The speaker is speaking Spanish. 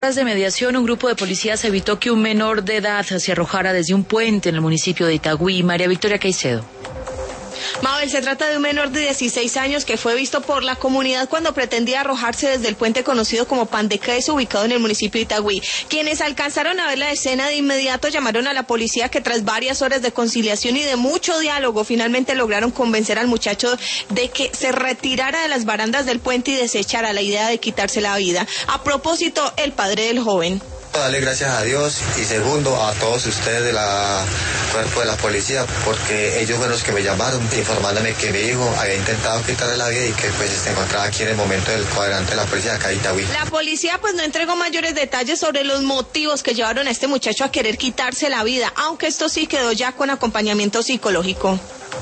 De mediación, un grupo de policías evitó que un menor de edad se arrojara desde un puente en el municipio de Itagüí. María Victoria Caicedo. Mabel, se trata de un menor de 16 años que fue visto por la comunidad cuando pretendía arrojarse desde el puente conocido como Pan de Queso, ubicado en el municipio de Itagüí. Quienes alcanzaron a ver la escena de inmediato llamaron a la policía, que tras varias horas de conciliación y de mucho diálogo finalmente lograron convencer al muchacho de que se retirara de las barandas del puente y desechara la idea de quitarse la vida. A propósito, el padre del joven: darle gracias a Dios, y segundo a todos ustedes del cuerpo de la policía, porque ellos fueron los que me llamaron informándome que mi hijo había intentado quitarle la vida y que pues se encontraba aquí en el momento del cuadrante de la policía acá de Itagüí. La policía pues no entregó mayores detalles sobre los motivos que llevaron a este muchacho a querer quitarse la vida, aunque esto sí quedó ya con acompañamiento psicológico.